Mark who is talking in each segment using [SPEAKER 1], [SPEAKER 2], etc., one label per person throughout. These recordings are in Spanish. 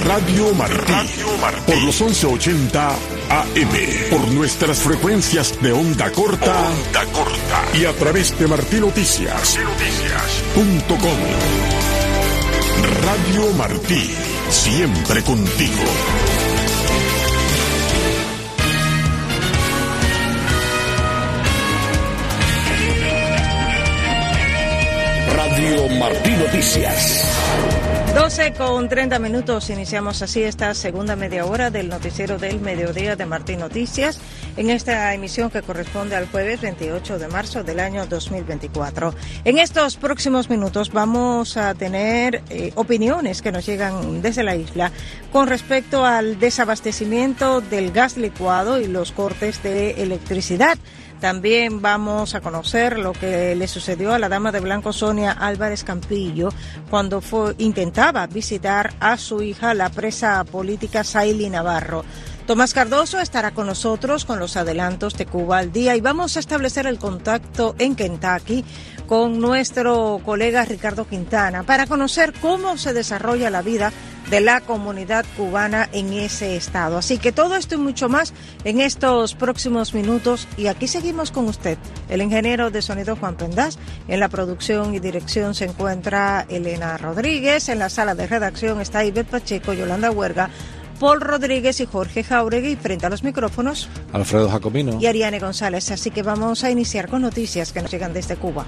[SPEAKER 1] Radio Martí. Por los 1180 AM. Por nuestras frecuencias de onda corta. Y a través de martinoticias.com. Radio Martí. Siempre contigo. Radio Martí Noticias.
[SPEAKER 2] 12:30, iniciamos así esta segunda media hora del noticiero del mediodía de Martí Noticias, en esta emisión que corresponde al jueves 28 de marzo del año 2024. En estos próximos minutos vamos a tener opiniones que nos llegan desde la isla con respecto al desabastecimiento del gas licuado y los cortes de electricidad. También vamos a conocer lo que le sucedió a la dama de blanco Sonia Álvarez Campillo cuando intentaba visitar a su hija, la presa política Saily Navarro. Tomás Cardoso estará con nosotros con los adelantos de Cuba al día y vamos a establecer el contacto en Kentucky con nuestro colega Ricardo Quintana para conocer cómo se desarrolla la vida de la comunidad cubana en ese estado. Así que todo esto y mucho más en estos próximos minutos, y aquí seguimos con usted, el ingeniero de sonido Juan Pendaz. En la producción y dirección se encuentra Elena Rodríguez, en la sala de redacción está Ivette Pacheco, Yolanda Huerga, Paul Rodríguez y Jorge Jauregui, frente a los micrófonos
[SPEAKER 3] Alfredo Jacomino
[SPEAKER 2] y Ariane González. Así que vamos a iniciar con noticias que nos llegan desde Cuba.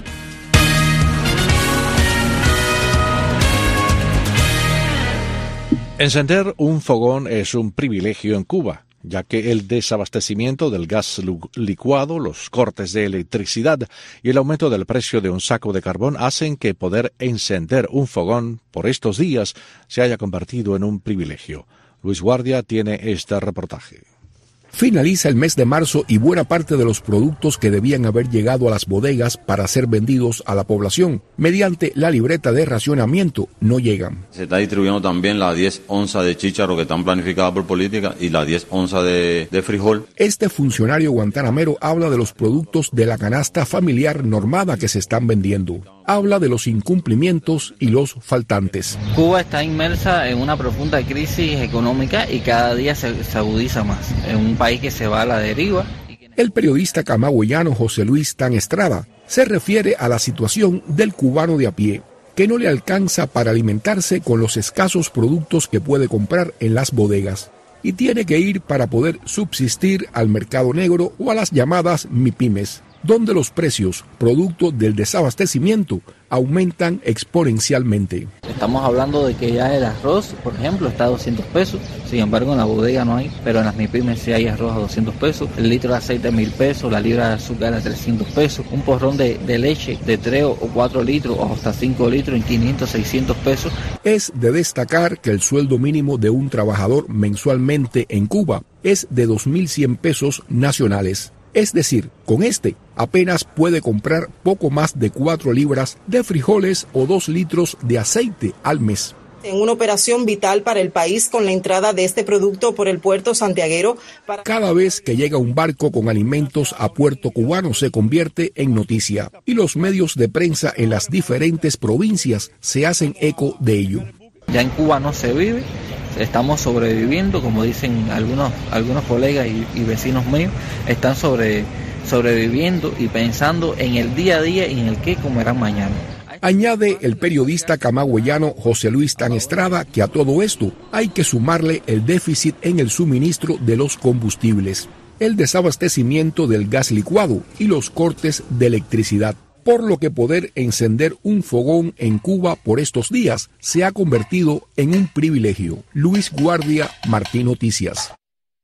[SPEAKER 3] Encender un fogón es un privilegio en Cuba, ya que el desabastecimiento del gas licuado, los cortes de electricidad y el aumento del precio de un saco de carbón hacen que poder encender un fogón por estos días se haya convertido en un privilegio. Luis Guardia tiene este reportaje.
[SPEAKER 4] Finaliza el mes de marzo y buena parte de los productos que debían haber llegado a las bodegas para ser vendidos a la población mediante la libreta de racionamiento no llegan.
[SPEAKER 5] Se está distribuyendo también las 10 onzas de chícharo que están planificadas por política y las 10 onzas de frijol.
[SPEAKER 4] Este funcionario guantanamero habla de los productos de la canasta familiar normada que se están vendiendo. Habla de los incumplimientos y los faltantes.
[SPEAKER 6] Cuba está inmersa en una profunda crisis económica y cada día se agudiza más. Es un país que se va a la deriva.
[SPEAKER 4] El periodista camagüeyano José Luis Tan Estrada se refiere a la situación del cubano de a pie, que no le alcanza para alimentarse con los escasos productos que puede comprar en las bodegas y tiene que ir para poder subsistir al mercado negro o a las llamadas MIPYMES, donde los precios, producto del desabastecimiento, aumentan exponencialmente.
[SPEAKER 6] Estamos hablando de que ya el arroz, por ejemplo, está a 200 pesos, sin embargo en la bodega no hay, pero en las MIPYMES sí hay arroz a 200 pesos, el litro de aceite a 1.000 pesos, la libra de azúcar a 300 pesos, un porrón de leche de 3 o 4 litros o hasta 5 litros en 500, 600 pesos.
[SPEAKER 4] Es de destacar que el sueldo mínimo de un trabajador mensualmente en Cuba es de 2.100 pesos nacionales. Es decir, con este apenas puede comprar poco más de 4 libras de frijoles o 2 litros de aceite al mes.
[SPEAKER 7] En una operación vital para el país con la entrada de este producto por el puerto santiaguero.
[SPEAKER 4] Cada vez que llega un barco con alimentos a puerto cubano se convierte en noticia y los medios de prensa en las diferentes provincias se hacen eco de ello.
[SPEAKER 6] Ya en Cuba no se vive. Estamos sobreviviendo, como dicen algunos colegas y vecinos míos, están sobreviviendo y pensando en el día a día y en el qué comerán mañana.
[SPEAKER 4] Añade el periodista camagüeyano José Luis Tan Estrada que a todo esto hay que sumarle el déficit en el suministro de los combustibles, el desabastecimiento del gas licuado y los cortes de electricidad, por lo que poder encender un fogón en Cuba por estos días se ha convertido en un privilegio. Luis Guardia, Martí Noticias.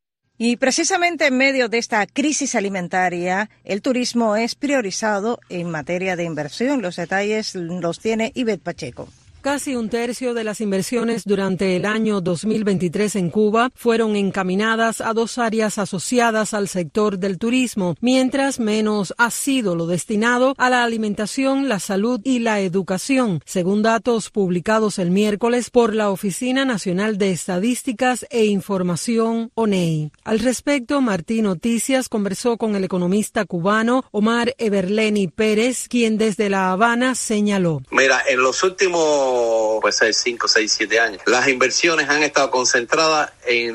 [SPEAKER 2] Y precisamente en medio de esta crisis alimentaria, el turismo es priorizado en materia de inversión. Los detalles los tiene Ivette Pacheco.
[SPEAKER 8] Casi un tercio de las inversiones durante el año 2023 en Cuba fueron encaminadas a 2 áreas asociadas al sector del turismo, mientras menos ha sido lo destinado a la alimentación, la salud y la educación, según datos publicados el miércoles por la Oficina Nacional de Estadísticas e Información, ONEI. Al respecto, Martí Noticias conversó con el economista cubano Omar Everleni Pérez, quien desde La Habana señaló.
[SPEAKER 9] Mira, en los últimos últimos, 5, 6, 7 años. Las inversiones han estado concentradas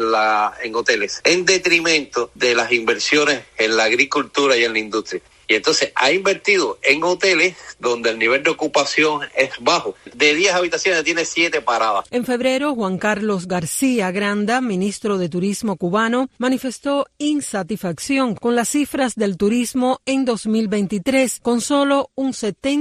[SPEAKER 9] en hoteles, en detrimento de las inversiones en la agricultura y en la industria. Y entonces ha invertido en hoteles donde el nivel de ocupación es bajo. De 10 habitaciones tiene 7 paradas.
[SPEAKER 8] En febrero, Juan Carlos García Granda, ministro de Turismo cubano, manifestó insatisfacción con las cifras del turismo en 2023, con solo un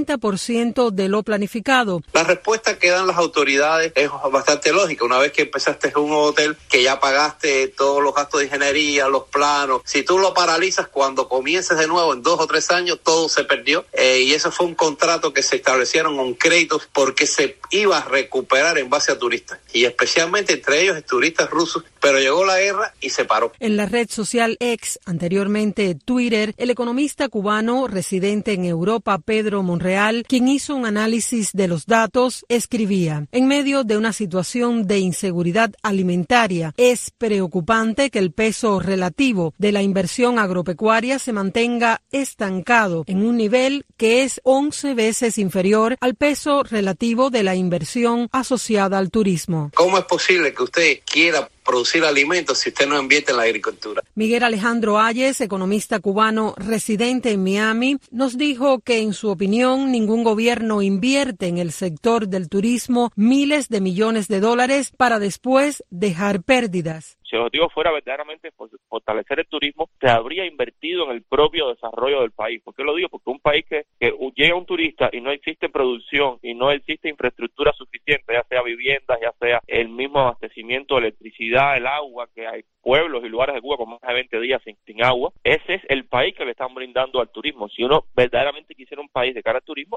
[SPEAKER 8] 70% de lo planificado.
[SPEAKER 9] La respuesta que dan las autoridades es bastante lógica. Una vez que empezaste un hotel, que ya pagaste todos los gastos de ingeniería, los planos, si tú lo paralizas cuando comiences de nuevo en 2 o 3 años, todo se perdió, y eso fue un contrato que se establecieron con créditos porque se iba a recuperar en base a turistas, y especialmente entre ellos turistas rusos, pero llegó la guerra y se paró.
[SPEAKER 8] En la red social X, anteriormente Twitter, el economista cubano residente en Europa, Pedro Monreal, quien hizo un análisis de los datos, escribía: en medio de una situación de inseguridad alimentaria, es preocupante que el peso relativo de la inversión agropecuaria se mantenga estancado en un nivel que es 11 veces inferior al peso relativo de la inversión asociada al turismo.
[SPEAKER 9] ¿Cómo es posible que usted quiera producir alimentos si usted no invierte en la agricultura?
[SPEAKER 8] Miguel Alejandro Ayes, economista cubano residente en Miami, nos dijo que en su opinión ningún gobierno invierte en el sector del turismo miles de millones de dólares para después dejar pérdidas.
[SPEAKER 10] Si el objetivo fuera verdaderamente fortalecer el turismo, se habría invertido en el propio desarrollo del país. ¿Por qué lo digo? Porque un país que llega un turista y no existe producción y no existe infraestructura suficiente, ya sea viviendas, ya sea el mismo abastecimiento de electricidad, el agua, que hay pueblos y lugares de Cuba con más de 20 días sin agua, ese es el país que le están brindando al turismo. Si uno verdaderamente quisiera un país de cara al turismo,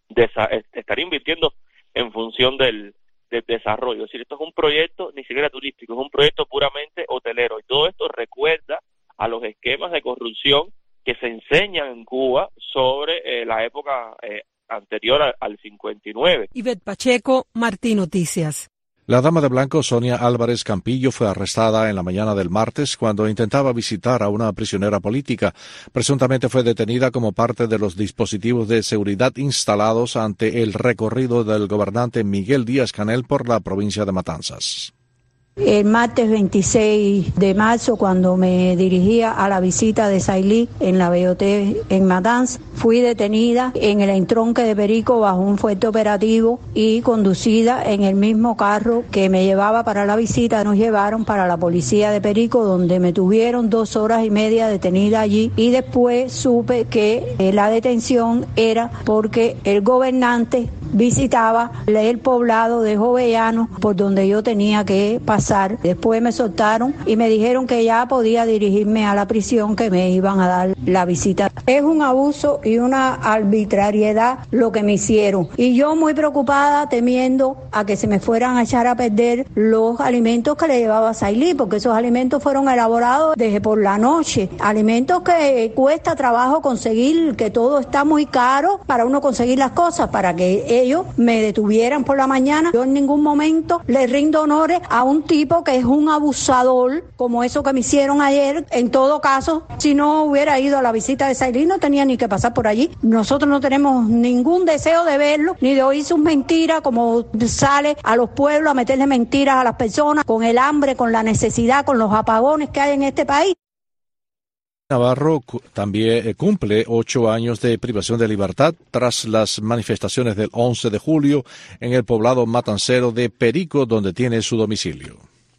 [SPEAKER 10] estaría invirtiendo en función del desarrollo. Es decir, esto es un proyecto ni siquiera turístico, es un proyecto puramente hotelero, y todo esto recuerda a los esquemas de corrupción que se enseñan en Cuba sobre la época anterior al 59.
[SPEAKER 8] Ivette Pacheco, Martín Noticias.
[SPEAKER 3] La dama de blanco Sonia Álvarez Campillo fue arrestada en la mañana del martes cuando intentaba visitar a una prisionera política. Presuntamente fue detenida como parte de los dispositivos de seguridad instalados ante el recorrido del gobernante Miguel Díaz-Canel por la provincia de Matanzas.
[SPEAKER 11] El martes 26 de marzo, cuando me dirigía a la visita de Sailí en la BOT en Matanzas, fui detenida en el entronque de Perico bajo un fuerte operativo y conducida en el mismo carro que me llevaba para la visita. Nos llevaron para la policía de Perico, donde me tuvieron 2 horas y media detenida allí, y después supe que la detención era porque el gobernante visitaba el poblado de Jovellanos, por donde yo tenía que pasar. Después me soltaron y me dijeron que ya podía dirigirme a la prisión, que me iban a dar la visita. Es un abuso y una arbitrariedad lo que me hicieron, y yo muy preocupada, temiendo a que se me fueran a echar a perder los alimentos que le llevaba a Sailí, porque esos alimentos fueron elaborados desde por la noche, alimentos que cuesta trabajo conseguir, que todo está muy caro para uno conseguir las cosas. Para que ellos me detuvieran por la mañana, yo en ningún momento le rindo honores a un tipo que es un abusador, como eso que me hicieron ayer. En todo caso, si no hubiera ido a la visita de Sailí, no tenía ni que pasar por allí. Nosotros no tenemos ningún deseo de verlo, ni de oír sus mentiras, como sale a los pueblos a meterle mentiras a las personas, con el hambre, con la necesidad, con los apagones que hay en este país.
[SPEAKER 3] Navarro también cumple 8 años de privación de libertad tras las manifestaciones del 11 de julio en el poblado matancero de Perico, donde tiene su domicilio.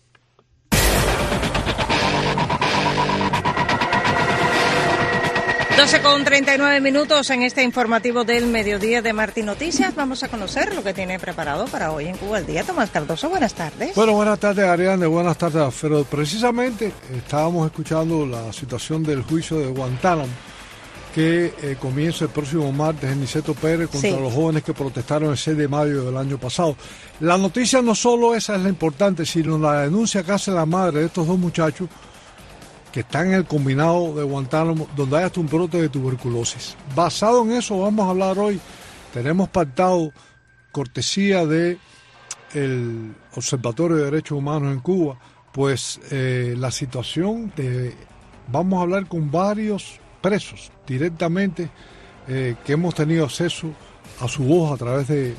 [SPEAKER 2] Con 39 minutos en este informativo del mediodía de Martín Noticias. Vamos a conocer lo que tiene preparado para hoy en Cuba al Día. Tomás Cardoso, buenas tardes.
[SPEAKER 12] Bueno, buenas tardes, Ariane, buenas tardes, Alfredo. Precisamente estábamos escuchando la situación del juicio de Guantánamo, que comienza el próximo martes en Niceto Pérez contra los jóvenes que protestaron el 6 de mayo del año pasado. La noticia no solo esa es la importante, sino la denuncia que hace la madre de estos 2 muchachos que están en el combinado de Guantánamo, donde hay hasta un brote de tuberculosis. Basado en eso vamos a hablar hoy. Tenemos pactado, cortesía de el Observatorio de Derechos Humanos en Cuba, pues la situación vamos a hablar con varios presos directamente, que hemos tenido acceso a su voz a través de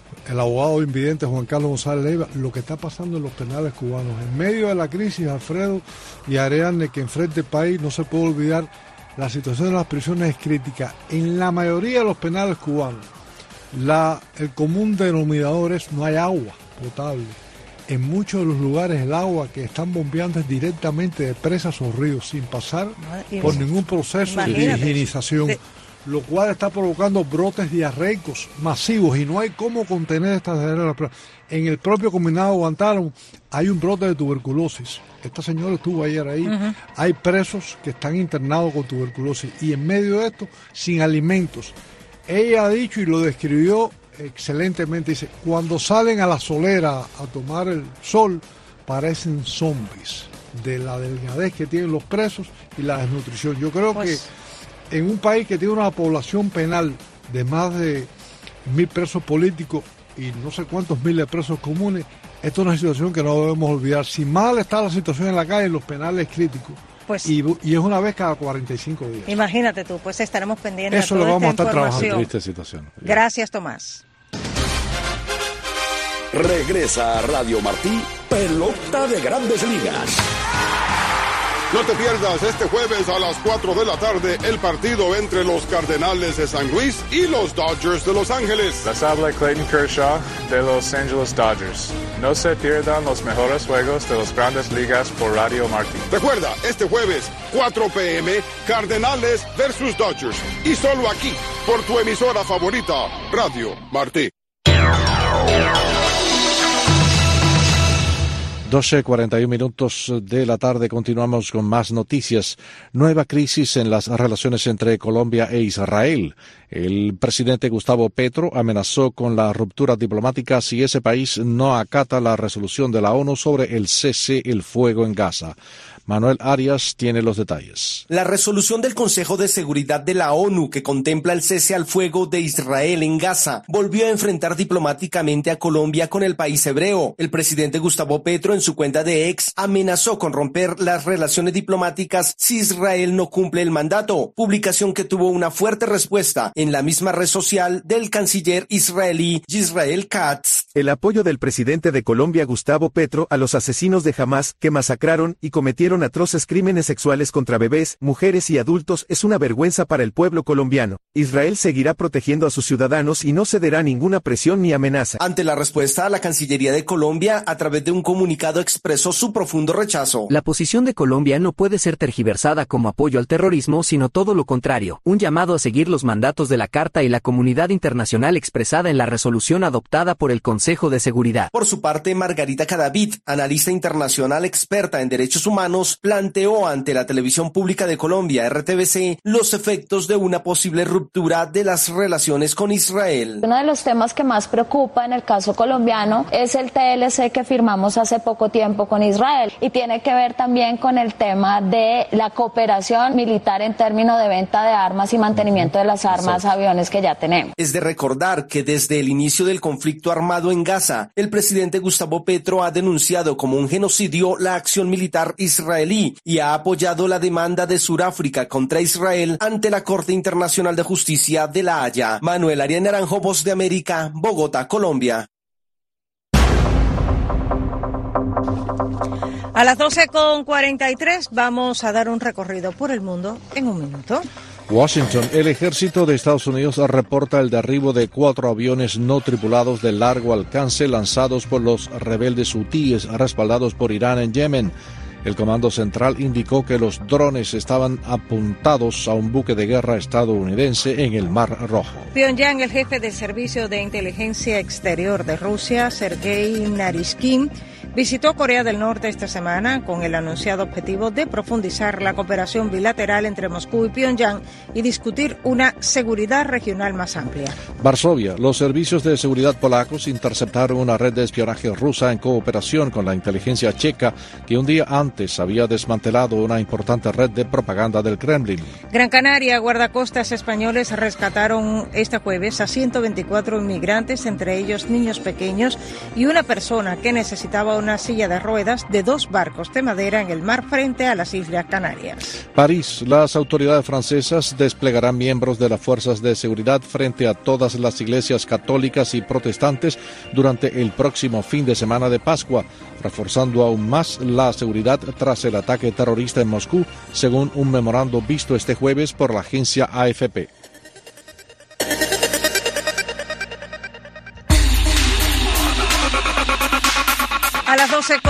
[SPEAKER 12] el abogado invidente Juan Carlos González Leiva, lo que está pasando en los penales cubanos. En medio de la crisis, Alfredo y Ariadne, que enfrenta el país, no se puede olvidar, la situación de las prisiones es crítica. En la mayoría de los penales cubanos, el común denominador es no hay agua potable. En muchos de los lugares el agua que están bombeando es directamente de presas o ríos, sin pasar por ningún proceso de higienización. Lo cual está provocando brotes diarreicos masivos y no hay cómo contener estas diarreas. En el propio combinado de Guantánamo hay un brote de tuberculosis. Esta señora estuvo ayer ahí. Hay presos que están internados con tuberculosis y en medio de esto, sin alimentos. Ella ha dicho y lo describió excelentemente, dice, cuando salen a la solera a tomar el sol, parecen zombies de la delgadez que tienen los presos y la desnutrición. Yo creo que en un país que tiene una población penal de más de 1.000 presos políticos y no sé cuántos miles de presos comunes, esto es una situación que no debemos olvidar. Si mal está la situación en la calle, en los penales críticos, y es una vez cada 45 días.
[SPEAKER 2] Imagínate tú, pues estaremos pendientes
[SPEAKER 12] de toda esta información.
[SPEAKER 3] Triste situación.
[SPEAKER 2] Gracias, Tomás.
[SPEAKER 1] Regresa a Radio Martí, Pelota de Grandes Ligas. No te pierdas este jueves a las 4 de la tarde el partido entre los Cardenales de San Luis y los Dodgers de Los Ángeles.
[SPEAKER 13] Les habla Clayton Kershaw de Los Angeles Dodgers. No se pierdan los mejores juegos de las Grandes Ligas por Radio Martí.
[SPEAKER 1] Recuerda, este jueves, 4 p.m., Cardenales versus Dodgers. Y solo aquí, por tu emisora favorita, Radio Martí.
[SPEAKER 3] 12:41 de la tarde, continuamos con más noticias. Nueva crisis en las relaciones entre Colombia e Israel. El presidente Gustavo Petro amenazó con la ruptura diplomática si ese país no acata la resolución de la ONU sobre el cese el fuego en Gaza. Manuel Arias tiene los detalles.
[SPEAKER 14] La resolución del Consejo de Seguridad de la ONU que contempla el cese al fuego de Israel en Gaza volvió a enfrentar diplomáticamente a Colombia con el país hebreo. El presidente Gustavo Petro en su cuenta de X amenazó con romper las relaciones diplomáticas si Israel no cumple el mandato, publicación que tuvo una fuerte respuesta en la misma red social del canciller israelí Yisrael Katz.
[SPEAKER 15] El apoyo del presidente de Colombia Gustavo Petro a los asesinos de Hamás que masacraron y cometieron atroces crímenes sexuales contra bebés, mujeres y adultos es una vergüenza para el pueblo colombiano. Israel seguirá protegiendo a sus ciudadanos y no cederá a ninguna presión ni amenaza.
[SPEAKER 14] Ante la respuesta, la Cancillería de Colombia, a través de un comunicado, expresó su profundo rechazo.
[SPEAKER 16] La posición de Colombia no puede ser tergiversada como apoyo al terrorismo, sino todo lo contrario, un llamado a seguir los mandatos de la Carta y la comunidad internacional expresada en la resolución adoptada por el Consejo de Seguridad.
[SPEAKER 14] Por su parte, Margarita Cadavid, analista internacional experta en derechos humanos, planteó ante la televisión pública de Colombia, RTVC, los efectos de una posible ruptura de las relaciones con Israel.
[SPEAKER 17] Uno de los temas que más preocupa en el caso colombiano es el TLC que firmamos hace poco tiempo con Israel y tiene que ver también con el tema de la cooperación militar en términos de venta de armas y mantenimiento de las armas, aviones que ya tenemos.
[SPEAKER 14] Es de recordar que desde el inicio del conflicto armado en Gaza, el presidente Gustavo Petro ha denunciado como un genocidio la acción militar israelí y ha apoyado la demanda de Sudáfrica contra Israel ante la Corte Internacional de Justicia de La Haya. Manuel Arias Naranjo, Voz de América, Bogotá, Colombia.
[SPEAKER 2] A las 12:43 vamos a dar un recorrido por el mundo en un minuto.
[SPEAKER 3] Washington. El ejército de Estados Unidos reporta el derribo de 4 aviones no tripulados de largo alcance lanzados por los rebeldes hutíes respaldados por Irán en Yemen. El Comando Central indicó que los drones estaban apuntados a un buque de guerra estadounidense en el Mar Rojo.
[SPEAKER 2] Pyongyang, el jefe del Servicio de Inteligencia Exterior de Rusia, Sergei Naryshkin, visitó Corea del Norte esta semana con el anunciado objetivo de profundizar la cooperación bilateral entre Moscú y Pyongyang y discutir una seguridad regional más amplia.
[SPEAKER 3] Varsovia. Los servicios de seguridad polacos interceptaron una red de espionaje rusa en cooperación con la inteligencia checa que un día antes había desmantelado una importante red de propaganda del Kremlin.
[SPEAKER 2] Gran Canaria. Guardacostas españoles rescataron este jueves a 124 inmigrantes, entre ellos niños pequeños y una persona que necesitaba una una silla de ruedas de 2 barcos de madera en el mar frente a las Islas Canarias.
[SPEAKER 3] París. Las autoridades francesas desplegarán miembros de las fuerzas de seguridad frente a todas las iglesias católicas y protestantes durante el próximo fin de semana de Pascua, reforzando aún más la seguridad tras el ataque terrorista en Moscú, según un memorando visto este jueves por la agencia AFP.
[SPEAKER 2] A las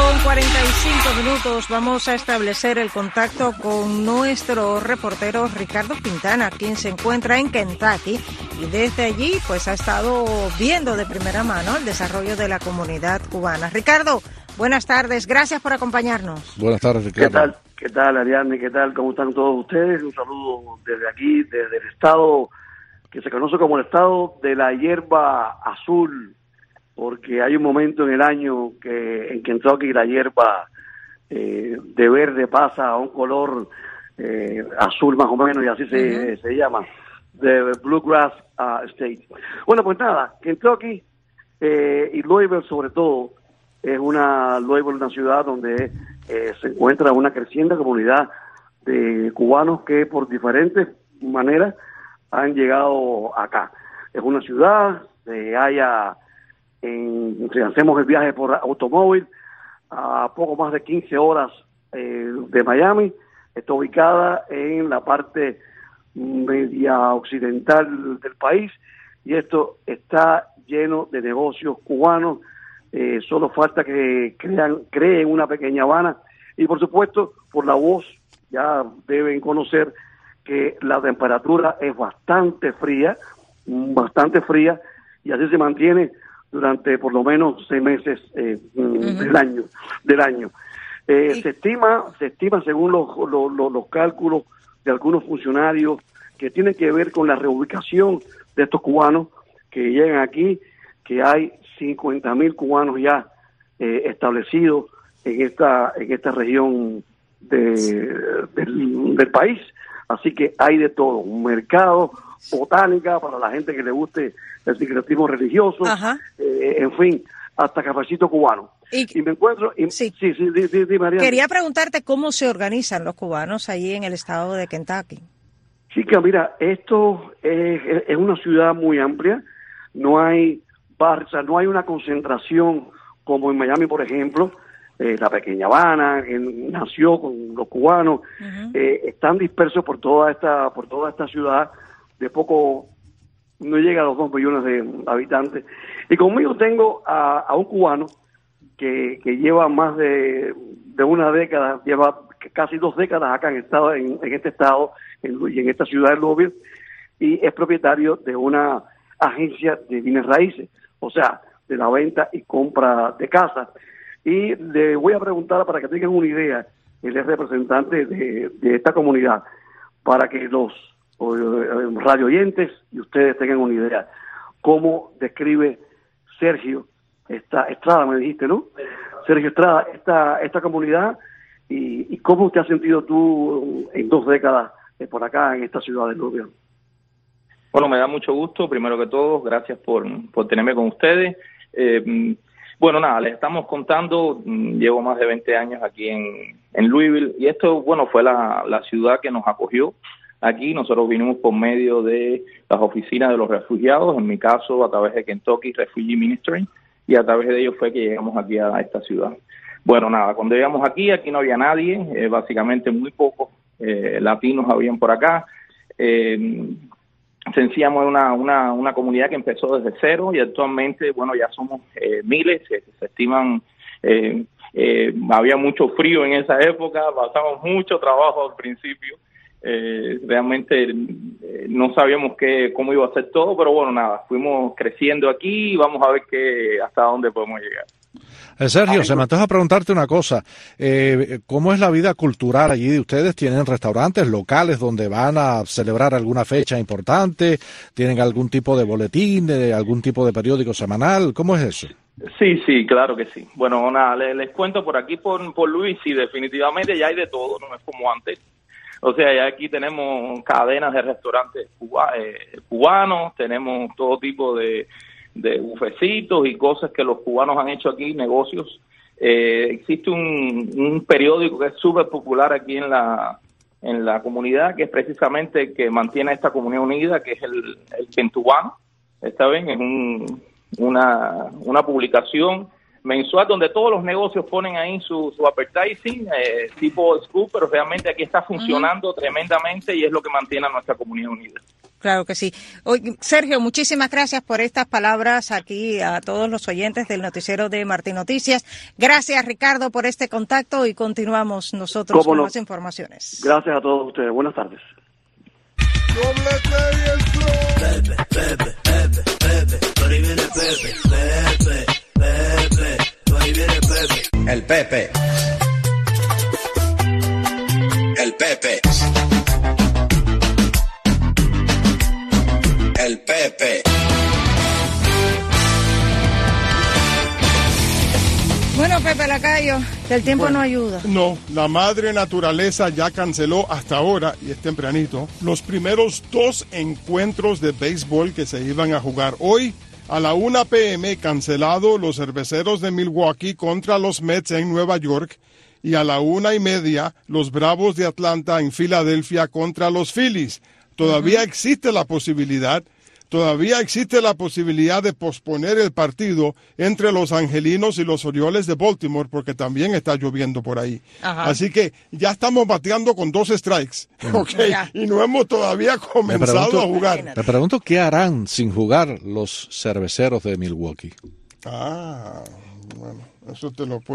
[SPEAKER 2] 12:45 vamos a establecer el contacto con nuestro reportero Ricardo Quintana, quien se encuentra en Kentucky y desde allí pues ha estado viendo de primera mano el desarrollo de la comunidad cubana. Ricardo, buenas tardes, gracias por acompañarnos.
[SPEAKER 3] Buenas tardes, Ricardo.
[SPEAKER 18] ¿Qué tal, Ariadne? ¿Qué tal? ¿Cómo están todos ustedes? Un saludo desde aquí, desde el estado que se conoce como el estado de la hierba azul, porque hay un momento en el año que en Kentucky la hierba de verde pasa a un color azul más o menos, y así se llama, de Bluegrass State. Bueno, pues nada, Kentucky y Louisville sobre todo, Louisville es una ciudad donde se encuentra una creciente comunidad de cubanos que por diferentes maneras han llegado acá. Es una ciudad, si hacemos el viaje por automóvil, a poco más de 15 horas de Miami. Está ubicada en la parte media occidental del país y esto está lleno de negocios cubanos. Solo falta que creen una pequeña Habana y por supuesto por la voz ya deben conocer que la temperatura es bastante fría y así se mantiene durante por lo menos 6 meses del año. Se estima según los cálculos de algunos funcionarios que tienen que ver con la reubicación de estos cubanos que llegan aquí, que hay 50,000 cubanos ya establecidos en esta región del país. Así que hay de todo, un mercado, botánica para la gente que le guste el sincretismo religioso, en fin, hasta cafecito cubano. Y me encuentro... Sí, María.
[SPEAKER 2] Quería preguntarte cómo se organizan los cubanos allí en el estado de Kentucky.
[SPEAKER 18] Chica, mira, esto es una ciudad muy amplia, no hay no hay una concentración como en Miami, por ejemplo. La pequeña Habana, que nació con los cubanos, están dispersos por toda esta ciudad, de poco no llega a los 2 millones de habitantes. Y conmigo tengo a un cubano que lleva más de una década, lleva casi 2 décadas acá en este estado y en esta ciudad de Louisville, y es propietario de una agencia de bienes raíces, o sea, de la venta y compra de casas. Y le voy a preguntar para que tengan una idea, él es representante de esta comunidad, para que los radio oyentes y ustedes tengan una idea, cómo describe Sergio Estrada, me dijiste, ¿no? Sergio Estrada, esta comunidad, y cómo te has sentido tú en 2 décadas por acá en esta ciudad de Louisville.
[SPEAKER 19] Bueno, me da mucho gusto, primero que todo, gracias por tenerme con ustedes. Bueno, nada, les estamos contando, llevo más de 20 años aquí en Louisville, y esto, bueno, fue la ciudad que nos acogió. Aquí nosotros vinimos por medio de las oficinas de los refugiados, en mi caso a través de Kentucky Refugee Ministry, y a través de ellos fue que llegamos aquí a esta ciudad. Bueno, nada, cuando llegamos aquí no había nadie, básicamente muy pocos latinos habían por acá. Sencillamente una comunidad que empezó desde cero y actualmente, bueno, ya somos miles, se estiman, había mucho frío en esa época, pasamos mucho trabajo al principio, realmente no sabíamos cómo iba a ser todo, pero bueno, nada, fuimos creciendo aquí y vamos a ver hasta dónde podemos llegar.
[SPEAKER 3] Sergio, se me antoja preguntarte una cosa. ¿Cómo es la vida cultural allí? ¿Ustedes tienen restaurantes locales donde van a celebrar alguna fecha importante? ¿Tienen algún tipo de boletín, algún tipo de periódico semanal? ¿Cómo es eso?
[SPEAKER 19] Sí, claro que sí. Bueno, nada, les cuento por aquí, por Luis, y definitivamente ya hay de todo, no es como antes. O sea, ya aquí tenemos cadenas de restaurantes cubanos, tenemos todo tipo de bufecitos y cosas que los cubanos han hecho aquí, negocios Existe un periódico que es súper popular aquí en la comunidad, que es precisamente el que mantiene esta comunidad unida, que es el Kentubano. Esta vez es una publicación mensual donde todos los negocios ponen ahí su advertising, tipo Scoop, pero realmente aquí está funcionando tremendamente y es lo que mantiene a nuestra comunidad unida.
[SPEAKER 2] Claro que sí. Sergio, muchísimas gracias por estas palabras aquí a todos los oyentes del noticiero de Martín Noticias. Gracias, Ricardo, por este contacto y continuamos nosotros con más informaciones.
[SPEAKER 18] Gracias a todos ustedes. Buenas tardes.
[SPEAKER 20] El Pepe. El Pepe. El Pepe.
[SPEAKER 2] Bueno, Pepe Lacayo, el tiempo no ayuda.
[SPEAKER 1] No, la madre naturaleza ya canceló hasta ahora, y es tempranito, los primeros 2 encuentros de béisbol que se iban a jugar hoy. A la 1 p.m. cancelado los Cerveceros de Milwaukee contra los Mets en Nueva York, y a la 1:30 los Bravos de Atlanta en Filadelfia contra los Phillies. Todavía existe la posibilidad de posponer el partido entre los Angelinos y los Orioles de Baltimore, porque también está lloviendo por ahí. Así que ya estamos bateando con 2 strikes, okay, y no hemos todavía comenzado a jugar.
[SPEAKER 3] Me pregunto qué harán sin jugar los Cerveceros de Milwaukee.
[SPEAKER 1] Bueno, eso te lo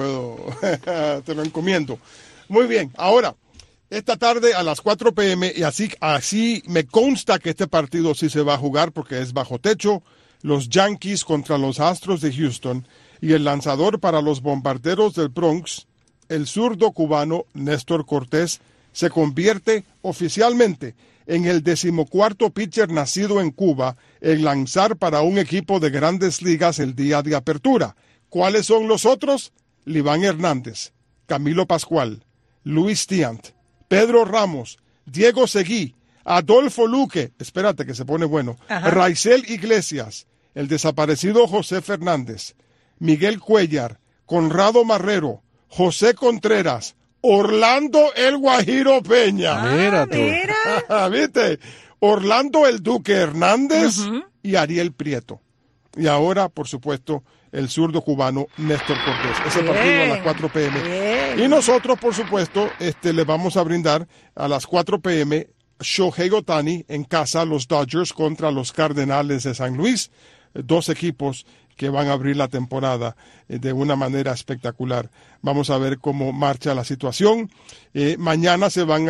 [SPEAKER 1] encomiendo. Muy bien, ahora, esta tarde a las 4 p.m. y así me consta que este partido sí se va a jugar porque es bajo techo, los Yankees contra los Astros de Houston, y el lanzador para los Bombarderos del Bronx, el zurdo cubano Néstor Cortés, se convierte oficialmente en el 14º pitcher nacido en Cuba en lanzar para un equipo de Grandes Ligas el día de apertura. ¿Cuáles son los otros? Liván Hernández, Camilo Pascual, Luis Tiant, Pedro Ramos, Diego Seguí, Adolfo Luque, espérate que se pone bueno, Raisel Iglesias, el desaparecido José Fernández, Miguel Cuellar, Conrado Marrero, José Contreras, Orlando el Guajiro Peña.
[SPEAKER 3] Mira tú.
[SPEAKER 1] ¿Viste? Orlando el Duque Hernández y Ariel Prieto. Y ahora, por supuesto, el zurdo cubano Néstor Cortés. Ese partido a las 4 p.m. Y nosotros, por supuesto, le vamos a brindar a las 4 p.m. Shohei Ohtani en casa, los Dodgers contra los Cardenales de San Luis. 2 equipos que van a abrir la temporada de una manera espectacular. Vamos a ver cómo marcha la situación. Mañana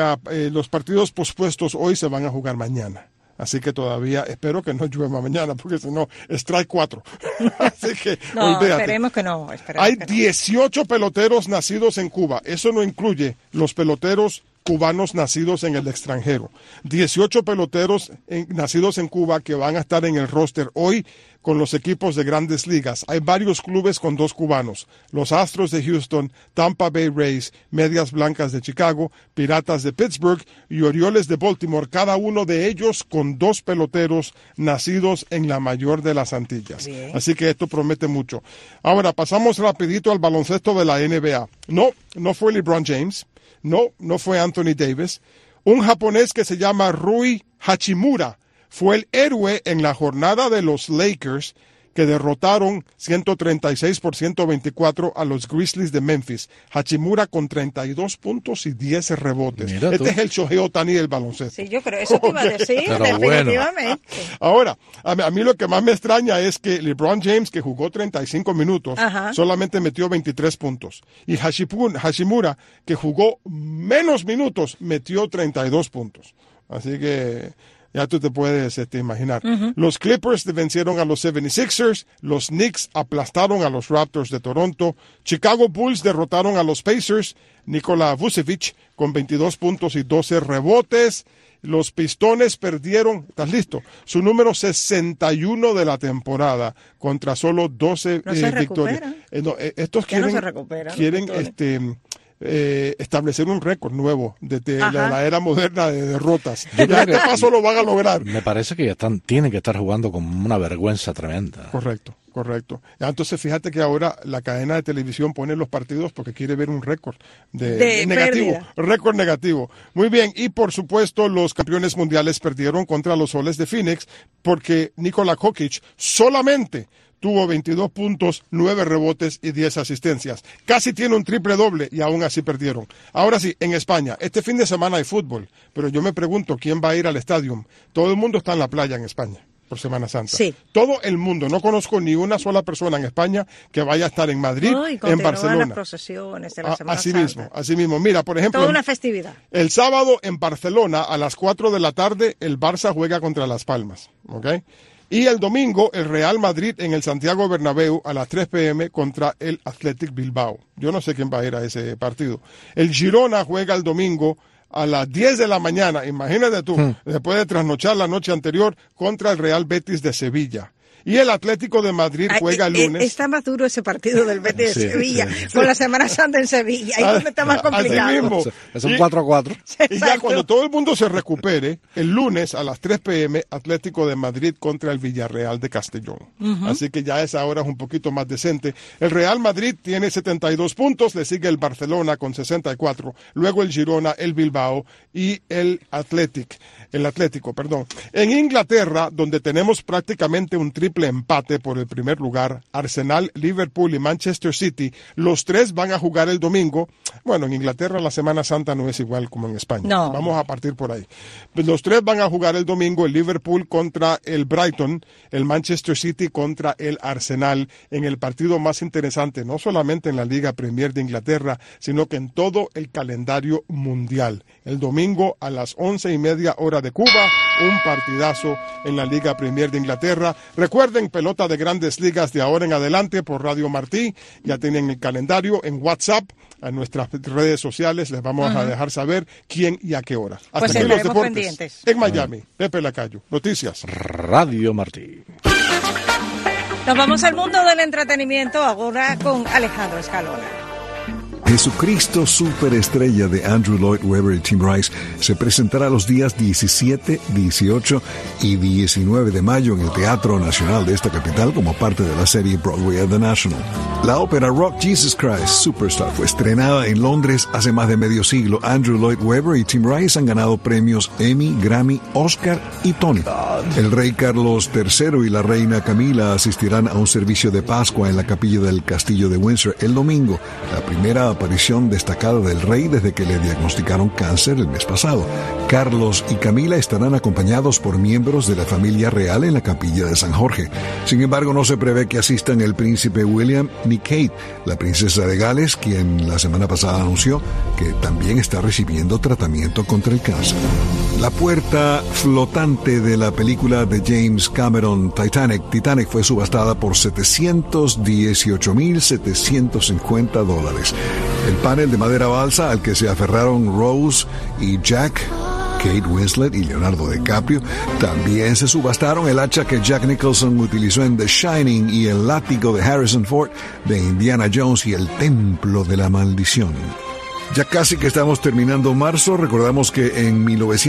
[SPEAKER 1] los partidos pospuestos hoy se van a jugar mañana. Así que todavía espero que no llueva mañana, porque si no, strike 4. Así que, olvídate.
[SPEAKER 2] Esperemos que no.
[SPEAKER 1] Hay 18 peloteros nacidos en Cuba. Eso no incluye los peloteros cubanos nacidos en el extranjero. 18 peloteros nacidos en Cuba que van a estar en el roster hoy con los equipos de Grandes Ligas. Hay varios clubes con 2 cubanos. Los Astros de Houston, Tampa Bay Rays, Medias Blancas de Chicago, Piratas de Pittsburgh y Orioles de Baltimore. Cada uno de ellos con 2 peloteros nacidos en la mayor de las Antillas. Bien. Así que esto promete mucho. Ahora pasamos rapidito al baloncesto de la NBA. No fue LeBron James. No fue Anthony Davis. Un japonés que se llama Rui Hachimura fue el héroe en la jornada de los Lakers, que derrotaron 136-124 a los Grizzlies de Memphis. Hachimura con 32 puntos y 10 rebotes. Este es el Shohei Ohtani del baloncesto.
[SPEAKER 2] Sí, yo creo, eso te iba a decir, definitivamente.
[SPEAKER 1] Bueno. Ahora, a mí lo que más me extraña es que LeBron James, que jugó 35 minutos, solamente metió 23 puntos. Y Hachimura, que jugó menos minutos, metió 32 puntos. Así que ya tú te puedes imaginar. Los Clippers vencieron a los 76ers, los Knicks aplastaron a los Raptors de Toronto, Chicago Bulls derrotaron a los Pacers, Nikola Vucevic con 22 puntos y 12 rebotes. Los Pistones perdieron, ¿estás listo? Su número 61 de la temporada contra solo 12 victorias. Estos quieren establecer un récord nuevo de la era moderna de derrotas. Ya este paso lo van a lograr.
[SPEAKER 3] Me parece que tienen que estar jugando con una vergüenza tremenda.
[SPEAKER 1] Correcto. Entonces fíjate que ahora la cadena de televisión pone los partidos porque quiere ver un récord de negativo, récord negativo. Muy bien, y por supuesto los campeones mundiales perdieron contra los Soles de Phoenix porque Nikola Jokic solamente tuvo 22 puntos, 9 rebotes y 10 asistencias. Casi tiene un triple doble y aún así perdieron. Ahora sí, en España, este fin de semana hay fútbol, pero yo me pregunto quién va a ir al estadio. Todo el mundo está en la playa en España por Semana Santa. Sí. Todo el mundo. No conozco ni una sola persona en España que vaya a estar en Madrid, en Barcelona.
[SPEAKER 2] Las procesiones de la Semana
[SPEAKER 1] Santa. Así mismo. Mira, por ejemplo,
[SPEAKER 2] toda una festividad.
[SPEAKER 1] El sábado en Barcelona a las 4 de la tarde el Barça juega contra Las Palmas, ¿ok? Y el domingo el Real Madrid en el Santiago Bernabéu a las 3 p.m. contra el Athletic Bilbao. Yo no sé quién va a ir a ese partido. El Girona juega el domingo a las 10 de la mañana, imagínate tú, después de trasnochar la noche anterior contra el Real Betis de Sevilla. Y el Atlético de Madrid juega el lunes.
[SPEAKER 2] Está más duro ese partido del Betis de Sevilla, con la Semana Santa en Sevilla. Ahí es donde está más complicado.
[SPEAKER 1] Así mismo.
[SPEAKER 3] Es un 4-4.
[SPEAKER 1] Y ya cuando todo el mundo se recupere, el lunes a las 3 p.m., Atlético de Madrid contra el Villarreal de Castellón. Así que ya esa hora es un poquito más decente. El Real Madrid tiene 72 puntos, le sigue el Barcelona con 64, luego el Girona, el Bilbao y el Atlético. En Inglaterra, donde tenemos prácticamente un triple empate por el primer lugar, Arsenal, Liverpool y Manchester City, los tres van a jugar el domingo. Bueno, en Inglaterra la Semana Santa no es igual como en España. No. Vamos a partir por ahí. Los tres van a jugar el domingo, el Liverpool contra el Brighton, el Manchester City contra el Arsenal, en el partido más interesante, no solamente en la Liga Premier de Inglaterra, sino que en todo el calendario mundial. El domingo a las 11:30 hora de Cuba, un partidazo en la Liga Premier de Inglaterra. Recuerden, pelota de Grandes Ligas de ahora en adelante por Radio Martí. Ya tienen el calendario en WhatsApp, en nuestras redes sociales. Les vamos a dejar saber quién y a qué hora. Hasta
[SPEAKER 2] pues
[SPEAKER 1] aquí los deportes.
[SPEAKER 2] Pendientes.
[SPEAKER 1] En Miami, Pepe Lacayo. Noticias.
[SPEAKER 3] Radio Martí.
[SPEAKER 2] Nos vamos al mundo del entretenimiento ahora con Alejandro Escalona.
[SPEAKER 21] Jesucristo Superestrella de Andrew Lloyd Webber y Tim Rice se presentará los días 17, 18 y 19 de mayo en el Teatro Nacional de esta capital como parte de la serie Broadway at the National. La ópera Rock Jesus Christ Superstar fue estrenada en Londres hace más de medio siglo. Andrew Lloyd Webber y Tim Rice han ganado premios Emmy, Grammy, Oscar y Tony. El rey Carlos III y la reina Camila asistirán a un servicio de Pascua en la capilla del Castillo de Windsor el domingo, la primera aparición destacada del rey desde que le diagnosticaron cáncer el mes pasado. Carlos y Camila estarán acompañados por miembros de la familia real en la capilla de San Jorge. Sin embargo, no se prevé que asistan el príncipe William ni Kate, la princesa de Gales, quien la semana pasada anunció que también está recibiendo tratamiento contra el cáncer. La puerta flotante de la película de James Cameron, Titanic fue subastada por $718,750. El panel de madera balsa al que se aferraron Rose y Jack, Kate Winslet y Leonardo DiCaprio, también se subastaron. El hacha que Jack Nicholson utilizó en The Shining y el látigo de Harrison Ford de Indiana Jones y el Templo de la Maldición. Ya casi que estamos terminando marzo. Recordamos que en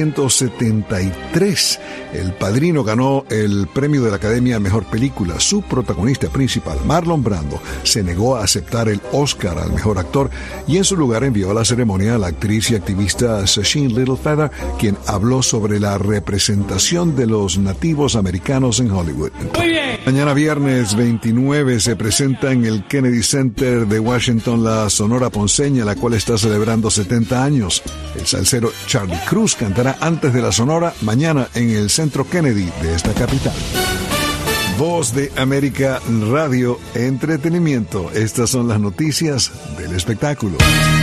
[SPEAKER 21] 1973 El Padrino ganó el premio de la Academia a Mejor Película. Su protagonista principal, Marlon Brando, se negó a aceptar el Oscar al Mejor Actor y en su lugar envió a la ceremonia a la actriz y activista Sacheen Littlefeather, quien habló sobre la representación de los nativos americanos en Hollywood. Muy bien. Mañana viernes 29 se presenta en el Kennedy Center de Washington la Sonora Ponceña, la cual está celebrando 70 años. El salsero Charlie Cruz cantará antes de la Sonora mañana en el Centro Kennedy de esta capital. Voz de América Radio Entretenimiento. Estas son las noticias del espectáculo.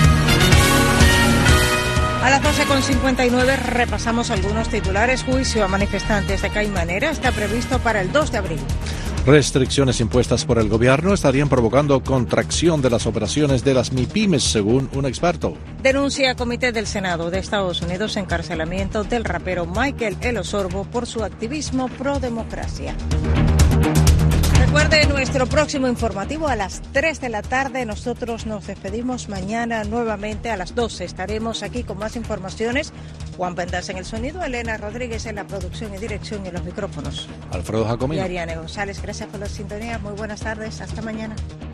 [SPEAKER 2] A las 12:59 repasamos algunos titulares. Juicio a manifestantes de Caimanera está previsto para el 2 de abril.
[SPEAKER 3] Restricciones impuestas por el gobierno estarían provocando contracción de las operaciones de las MIPYMES, según un experto.
[SPEAKER 2] Denuncia Comité del Senado de Estados Unidos encarcelamiento del rapero Michael El Osorbo por su activismo pro democracia. Recuerde nuestro próximo informativo a las 3 de la tarde. Nosotros nos despedimos mañana nuevamente a las 12. Estaremos aquí con más informaciones. Juan Pendas en el sonido, Elena Rodríguez en la producción y dirección y en los micrófonos.
[SPEAKER 3] Alfredo Jacomino.
[SPEAKER 2] Y Ariane González, gracias por la sintonía. Muy buenas tardes. Hasta mañana.